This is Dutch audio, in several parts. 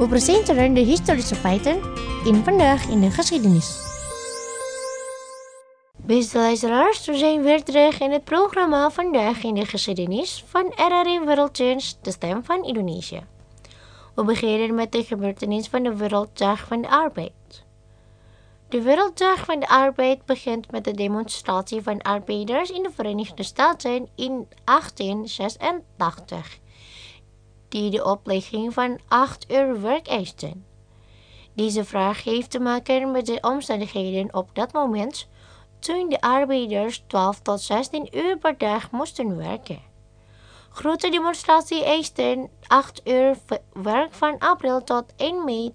We presenteren de historische feiten in Vandaag in de Geschiedenis. Beste luisteraars, we zijn weer terug in het programma Vandaag in de Geschiedenis van RRI Wereldchance, de stem van Indonesië. We beginnen met de gebeurtenis van de Werelddag van de Arbeid. De Werelddag van de Arbeid begint met de demonstratie van arbeiders in de Verenigde Staten in 1886, die de oplegging van 8 uur werk eisten. Deze vraag heeft te maken met de omstandigheden op dat moment, toen de arbeiders 12 tot 16 uur per dag moesten werken. Grote demonstratie eisten 8 uur werk van april tot 1 mei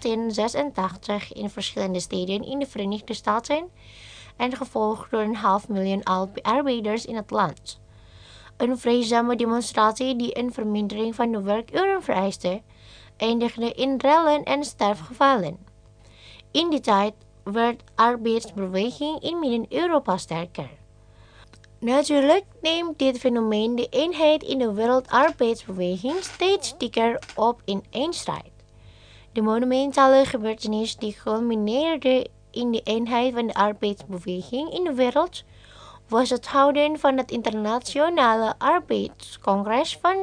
1886 in verschillende steden in de Verenigde Staten en gevolgd door 500.000 arbeiders in het land. Een vreedzame demonstratie die een vermindering van de werkuren vereiste, eindigde in rellen en sterfgevallen. In die tijd werd arbeidsbeweging in Midden-Europa sterker. Natuurlijk neemt dit fenomeen de eenheid in de wereldarbeidsbeweging steeds dikker op in één strijd. De monumentale gebeurtenis die culmineerde in de eenheid van de arbeidsbeweging in de wereld was het houden van het Internationale Arbeidscongres van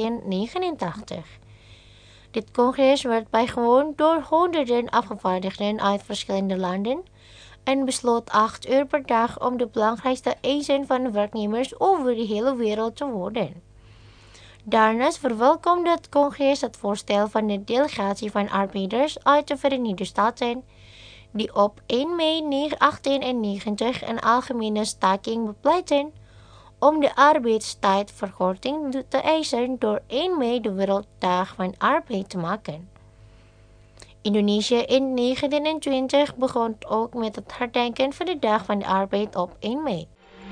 1889. Dit congres werd bijgewoond door honderden afgevaardigden uit verschillende landen en besloot 8 uur per dag om de belangrijkste eisen van de werknemers over de hele wereld te worden. Daarnaast verwelkomde het congres het voorstel van de delegatie van arbeiders uit de Verenigde Staten, die op 1 mei 1891 een algemene staking bepleitten om de arbeidstijdverkorting te eisen door 1 mei de Werelddag van Arbeid te maken. Indonesië in 1920 begon ook met het herdenken van de Dag van de Arbeid op 1 mei.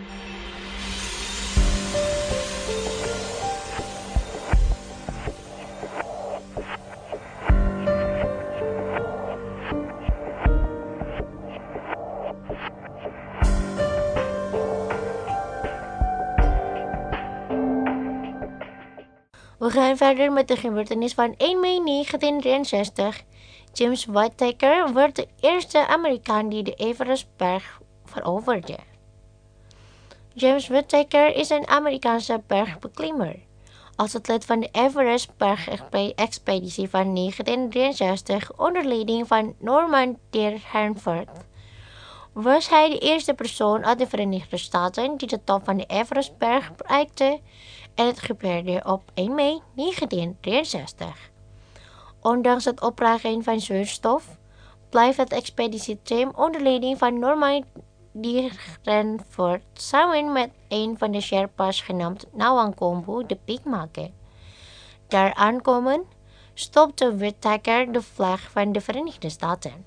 We gaan verder met de gebeurtenis van 1 mei 1963. James Whittaker werd de eerste Amerikaan die de Everestberg veroverde. James Whittaker is een Amerikaanse bergbeklimmer. Als het lid van de Everest-bergexpeditie van 1963 onder leiding van Norman Dearhanford was hij de eerste persoon uit de Verenigde Staten die de top van de Everestberg bereikte, en het gebeurde op 1 mei 1963. Ondanks het opbraken van zuurstof blijft het expeditieteam onder leiding van Norman Dearhanford samen met een van de Sherpa's genaamd Nawangkombu de piek maken. Daar aankomen stopte Whittaker de vlag van de Verenigde Staten.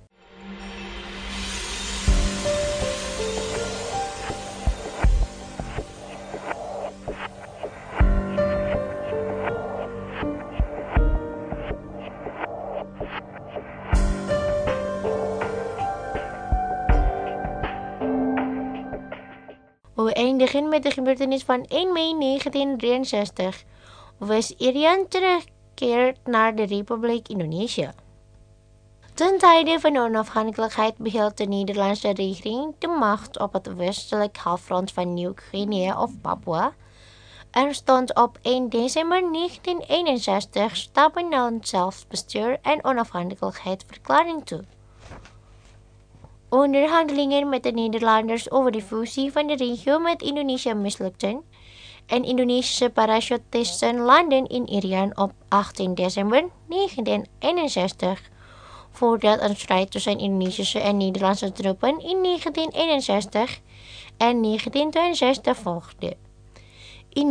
We eindigen met de gebeurtenis van 1 mei 1963. West-Irian terugkeert naar de Republiek Indonesië. Ten tijde van de onafhankelijkheid behield de Nederlandse regering de macht op het westelijk halfrond van Nieuw-Guinea of Papua. Er stond op 1 december 1961 stappen aan zelfbestuur en onafhankelijkheidsverklaring toe. Onderhandelingen met de Nederlanders over de fusie van de regio met Indonesië mislukten en Indonesische parachutisten landden in Irian op 18 december 1961, voordat een strijd tussen Indonesische en Nederlandse troepen in 1961 en 1962 volgde. In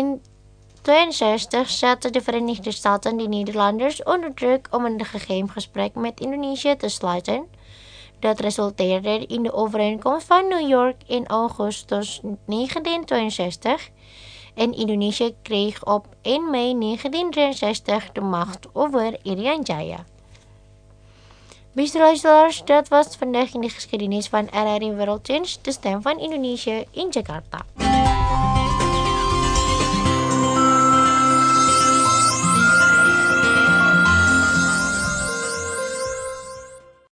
1962 zetten de Verenigde Staten de Nederlanders onder druk om een geheim gesprek met Indonesië te sluiten. Dat resulteerde in de overeenkomst van New York in augustus 1962 en Indonesië kreeg op 1 mei 1963 de macht over Irian Jaya. Beste luisteraars, dat was vandaag in de geschiedenis van RRI Wereldchance, de stem van Indonesië in Jakarta.